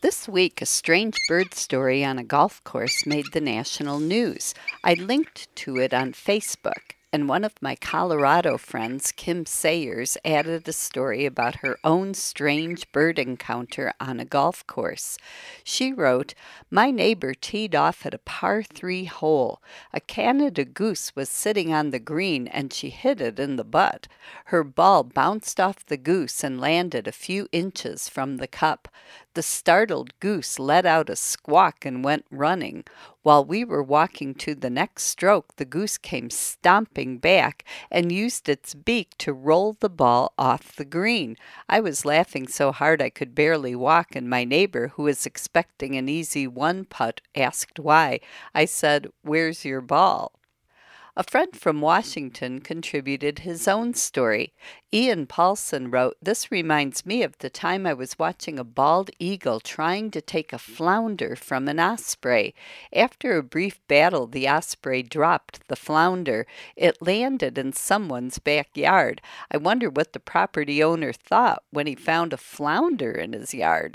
This week, a strange bird story on a golf course made the national news. I linked to it on Facebook, and one of my Colorado friends, Kim Sayers, added a story about her own strange bird encounter on a golf course. She wrote, "My neighbor teed off at a par 3 hole. A Canada goose was sitting on the green and she hit it in the butt. Her ball bounced off the goose and landed a few inches from the cup. The startled goose let out a squawk and went running. While we were walking to the next stroke, the goose came stomping back and used its beak to roll the ball off the green. I was laughing so hard I could barely walk, and my neighbor, who was expecting an easy one putt, asked why. I said, 'Where's your ball?'" A friend from Washington contributed his own story. Ian Paulson wrote, "This reminds me of the time I was watching a bald eagle trying to take a flounder from an osprey. After a brief battle, the osprey dropped the flounder. It landed in someone's backyard. I wonder what the property owner thought when he found a flounder in his yard."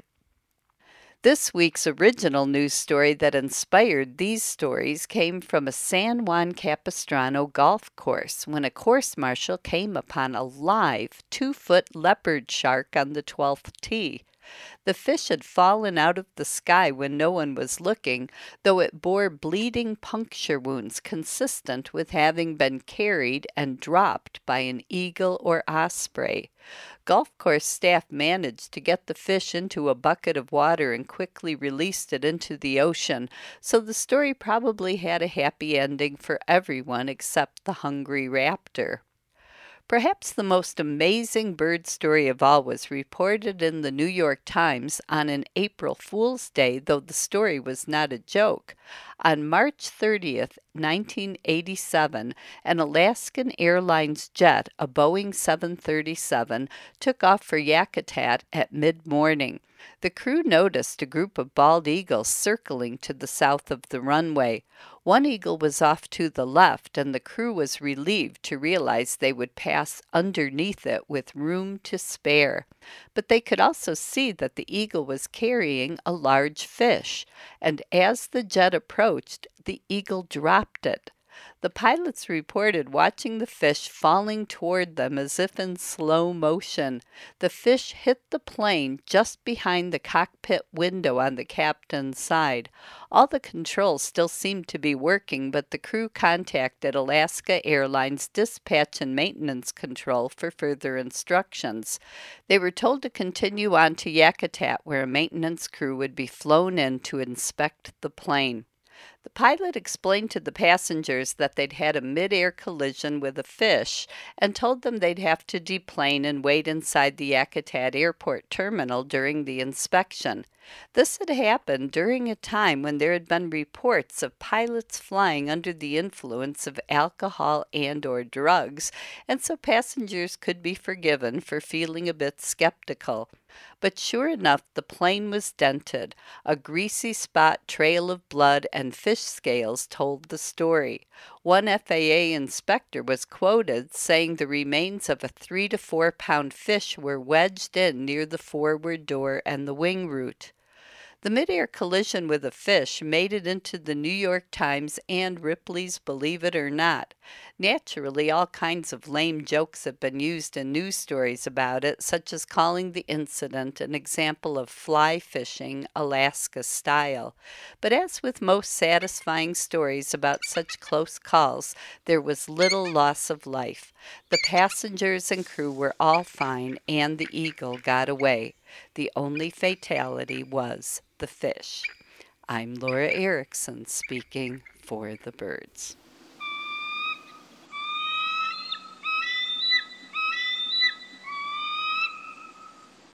This week's original news story that inspired these stories came from a San Juan Capistrano golf course when a course marshal came upon a live 2-foot leopard shark on the 12th tee. The fish had fallen out of the sky when no one was looking, though it bore bleeding puncture wounds consistent with having been carried and dropped by an eagle or osprey. Golf course staff managed to get the fish into a bucket of water and quickly released it into the ocean, so the story probably had a happy ending for everyone except the hungry raptor. Perhaps the most amazing bird story of all was reported in the New York Times on an April Fool's Day, though the story was not a joke. On March 30th, 1987, an Alaskan Airlines jet, a Boeing 737, took off for Yakutat at mid-morning. The crew noticed a group of bald eagles circling to the south of the runway. One eagle was off to the left, and the crew was relieved to realize they would pass underneath it with room to spare. But they could also see that the eagle was carrying a large fish, and as the jet approached, the eagle dropped it. The pilots reported watching the fish falling toward them as if in slow motion. The fish hit the plane just behind the cockpit window on the captain's side. All the controls still seemed to be working, but the crew contacted Alaska Airlines Dispatch and Maintenance Control for further instructions. They were told to continue on to Yakutat, where a maintenance crew would be flown in to inspect the plane. The pilot explained to the passengers that they'd had a mid-air collision with a fish and told them they'd have to deplane and wait inside the Yakutat Airport terminal during the inspection. This had happened during a time when there had been reports of pilots flying under the influence of alcohol and/or drugs, and so passengers could be forgiven for feeling a bit skeptical. But sure enough, the plane was dented. A greasy spot trail of blood and fish scales told the story. One FAA inspector was quoted saying the remains of a 3 to 4 pound fish were wedged in near the forward door and the wing root. The mid-air collision with a fish made it into the New York Times and Ripley's Believe It or Not. Naturally, all kinds of lame jokes have been used in news stories about it, such as calling the incident an example of fly fishing Alaska style. But as with most satisfying stories about such close calls, there was little loss of life. The passengers and crew were all fine, and the eagle got away. The only fatality was the fish. I'm Laura Erickson speaking for the birds.